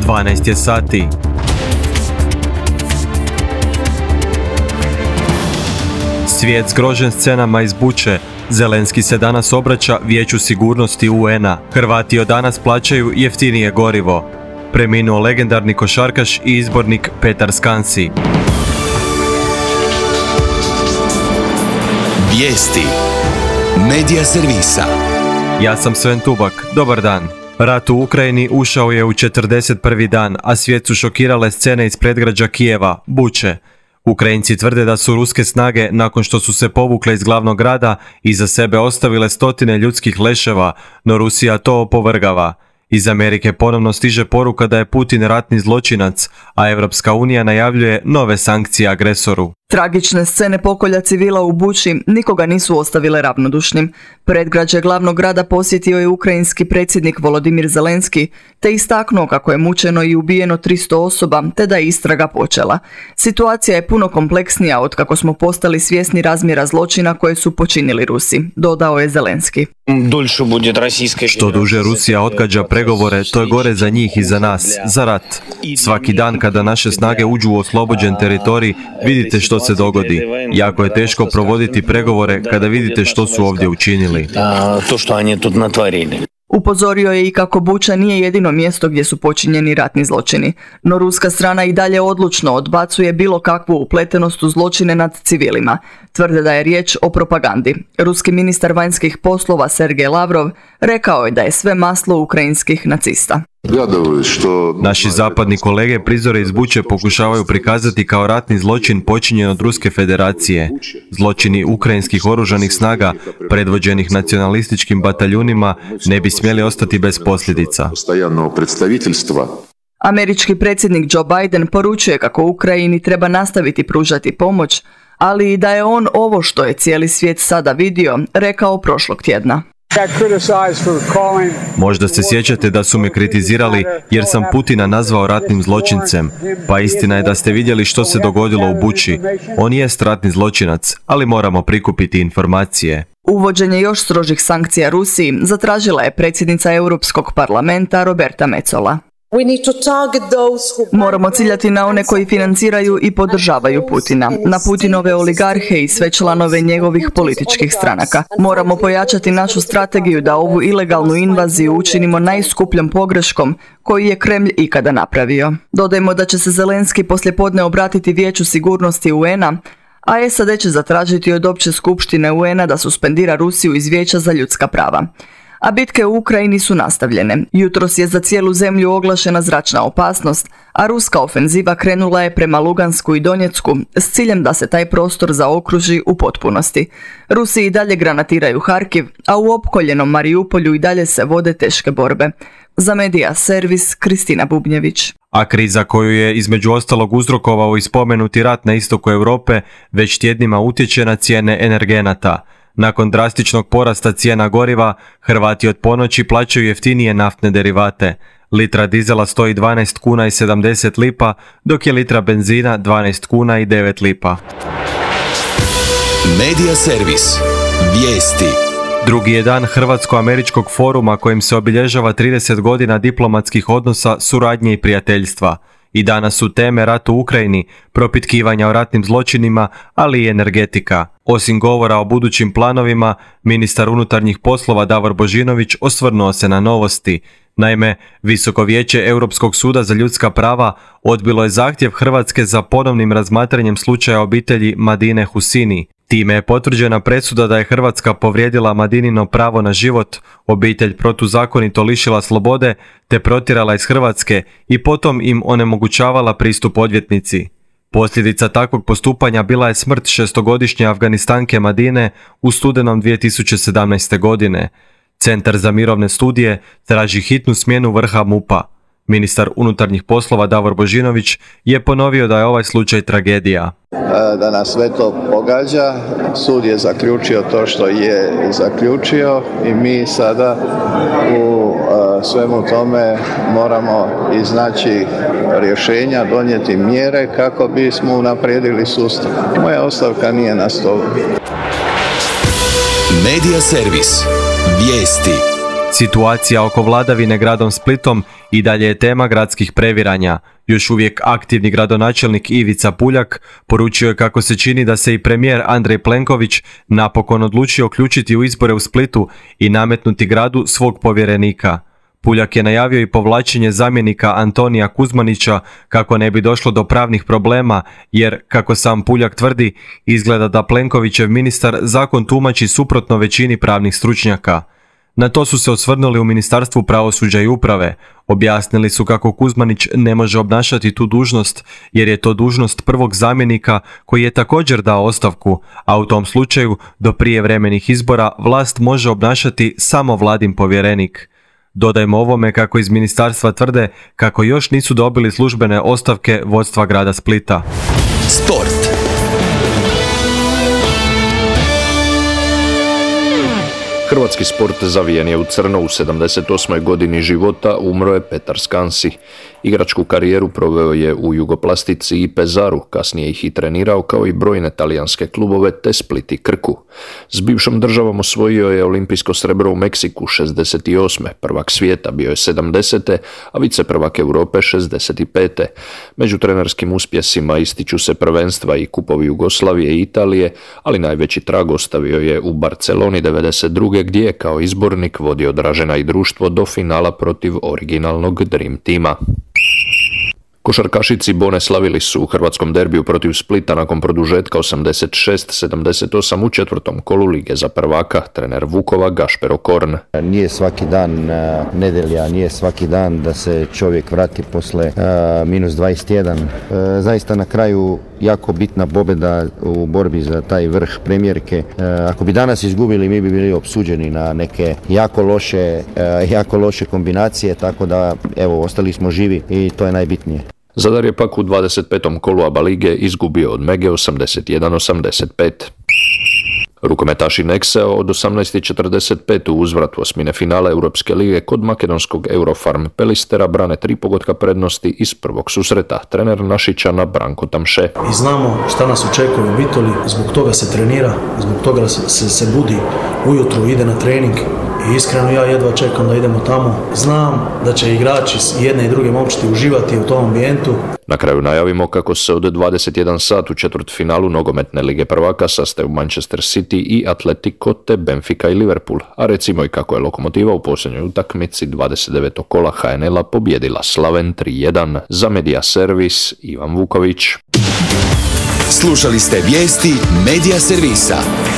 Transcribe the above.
12 je sati. Svijet zgrožen scenama iz Buče. Zelenski se danas obraća Vijeću sigurnosti UN-a. Hrvati od danas plaćaju jeftinije gorivo. Preminuo legendarni košarkaš i izbornik Petar Skansi. Vijesti Medija servisa. Ja sam Sven Tubak. Dobar dan. Rat u Ukrajini ušao je u 41. dan, a svijet su šokirale scene iz predgrađa Kijeva, Buče. Ukrajinci tvrde da su ruske snage, nakon što su se povukle iz glavnog grada, iza sebe ostavile stotine ljudskih leševa, no Rusija to opovrgava. Iz Amerike ponovno stiže poruka da je Putin ratni zločinac, a Europska unija najavljuje nove sankcije agresoru. Tragične scene pokolja civila u Buči nikoga nisu ostavile ravnodušnim. Predgrađe glavnog grada posjetio je ukrajinski predsjednik Volodimir Zelenski, te istaknuo kako je mučeno i ubijeno 300 osoba, te da je istraga počela. Situacija je puno kompleksnija od kako smo postali svjesni razmjera zločina koje su počinili Rusi, dodao je Zelenski. Što duže Rusija odgađa pregovore, to je gore za njih i za nas, za rat. Svaki dan kada naše snage uđu u oslobođen teritorij, vidite što se dogodi. Jako je teško provoditi pregovore kada vidite što su ovdje učinili. Upozorio je i kako Buča nije jedino mjesto gdje su počinjeni ratni zločini, no ruska strana i dalje odlučno odbacuje bilo kakvu upletenost u zločine nad civilima. Tvrde da je riječ o propagandi. Ruski ministar vanjskih poslova Sergej Lavrov rekao je da je sve maslo ukrajinskih nacista. Naši zapadni kolege prizore iz Buče pokušavaju prikazati kao ratni zločin počinjen od Ruske federacije. Zločini ukrajinskih oružanih snaga, predvođenih nacionalističkim bataljunima, ne bi smjeli ostati bez posljedica. Američki predsjednik Joe Biden poručuje kako Ukrajini treba nastaviti pružati pomoć, ali i da je on ovo što je cijeli svijet sada vidio, rekao prošlog tjedna. Možda se sjećate da su me kritizirali jer sam Putina nazvao ratnim zločincem. Pa istina je da ste vidjeli što se dogodilo u Buči. On jest ratni zločinac, ali moramo prikupiti informacije. Uvođenje još strožih sankcija Rusiji zatražila je predsjednica Europskog parlamenta Roberta Metsola. Moramo ciljati na one koji financiraju i podržavaju Putina, na Putinove oligarhe i sve članove njegovih političkih stranaka. Moramo pojačati našu strategiju da ovu ilegalnu invaziju učinimo najskupljom pogreškom koju je Kremlj ikada napravio. Dodajmo da će se Zelenski poslijepodne obratiti Vijeću sigurnosti UN-a, a SAD će zatražiti od Opće skupštine UN-a da suspendira Rusiju iz Vijeća za ljudska prava. A bitke u Ukrajini su nastavljene. Jutros je za cijelu zemlju oglašena zračna opasnost, a ruska ofenziva krenula je prema Lugansku i Donjecku s ciljem da se taj prostor zaokruži u potpunosti. Rusi i dalje granatiraju Harkiv, a u opkoljenom Mariupolju i dalje se vode teške borbe. Za Medija servis Kristina Bubnjević. A kriza koju je između ostalog uzrokovao i spomenuti rat na istoku Europe već tjednima utječe na cijene energenata. Nakon drastičnog porasta cijena goriva, Hrvati od ponoći plaćaju jeftinije naftne derivate. Litra dizela stoji 12 kuna i 70 lipa, dok je litra benzina 12 kuna i 9 lipa. Medija servis. Vijesti. Drugi je dan Hrvatsko-američkog foruma kojim se obilježava 30 godina diplomatskih odnosa, suradnje i prijateljstva. I danas su teme rat u Ukrajini, propitkivanja o ratnim zločinima, ali i energetika. Osim govora o budućim planovima, ministar unutarnjih poslova Davor Božinović osvrnuo se na novosti. Naime, Visoko vijeće Europskog suda za ljudska prava odbilo je zahtjev Hrvatske za ponovnim razmatranjem slučaja obitelji Madine Husini. Time je potvrđena presuda da je Hrvatska povrijedila Madinino pravo na život, obitelj protuzakonito lišila slobode te protjerala iz Hrvatske i potom im onemogućavala pristup odvjetnici. Posljedica takvog postupanja bila je smrt 6-godišnje Afganistanke Madine u studenom 2017. godine. Centar za mirovne studije traži hitnu smjenu vrha MUP-a. Ministar unutarnjih poslova Davor Božinović je ponovio da je ovaj slučaj tragedija. Da nas sve to pogađa, sud je zaključio to što je zaključio i mi sada u svemu tome moramo iznaći rješenja, donijeti mjere kako bismo unaprijedili sustav. Moja ostavka nije na stolu. Medija servis. Vijesti. Situacija oko vladavine gradom Splitom i dalje je tema gradskih previranja. Još uvijek aktivni gradonačelnik Ivica Puljak poručio je kako se čini da se i premijer Andrej Plenković napokon odlučio uključiti u izbore u Splitu i nametnuti gradu svog povjerenika. Puljak je najavio i povlačenje zamjenika Antonija Kuzmanića kako ne bi došlo do pravnih problema jer, kako sam Puljak tvrdi, izgleda da Plenkovićev ministar zakon tumači suprotno većini pravnih stručnjaka. Na to su se osvrnuli u Ministarstvu pravosuđa i uprave. Objasnili su kako Kuzmanić ne može obnašati tu dužnost jer je to dužnost prvog zamjenika koji je također dao ostavku, a u tom slučaju do prijevremenih izbora vlast može obnašati samo vladin povjerenik. Dodajmo ovome kako iz ministarstva tvrde kako još nisu dobili službene ostavke vodstva grada Splita. Sport. Hrvatski sport zavijen je u crno. U 78. godini života umro je Petar Skansi. Igračku karijeru proveo je u Jugoplastici i Pezaru, kasnije ih i trenirao kao i brojne talijanske klubove te Split i Krku. S bivšom državom osvojio je olimpijsko srebro u Meksiku 68. Prvak svijeta bio je 70. a viceprvak Europe 65. Među trenerskim uspjesima ističu se prvenstva i kupovi Jugoslavije i Italije, ali najveći trag ostavio je u Barceloni 92. gdje je kao izbornik vodio Dražena i društvo do finala protiv originalnog Dream tima. Košarkašici Bone slavili su u hrvatskom derbiju protiv Splita nakon produžetka 86-78 u četvrtom kolu lige za prvaka. Trener Vukova Gašper Okorn. Nije svaki dan nedelja, nije svaki dan da se čovjek vrati posle minus 21. Zaista na kraju jako bitna pobjeda u borbi za taj vrh premijerke. Ako bi danas izgubili, mi bi bili opsuđeni na neke jako loše kombinacije, tako da evo, ostali smo živi i to je najbitnije. Zadar je pak u 25. kolu ABA lige izgubio od Mege 81-85. Rukometaši Nekseo od 18.45 u uzvratu osmine finala Europske lige kod makedonskog Eurofarm Pelistera brane 3 pogotka prednosti iz prvog susreta. Trener Našićana Branko Tamše. I znamo šta nas očekuje u Bitoli, zbog toga se trenira, zbog toga se budi ujutro, ide na trening i iskreno ja jedva čekam da idemo tamo. Znam da će igrači jedne i druge momčadi uživati u tom ambijentu. Na kraju najavimo kako se od 21 sat u četvrtfinalu nogometne lige prvaka sastaju Manchester City i Atletico te Benfica i Liverpool, a recimo i kako je Lokomotiva u posljednjoj utakmici 29. kola HNL-a pobjedila Slaven 3-1. Za Media Servis Ivan Vuković. Slušali ste vijesti Media Servisa.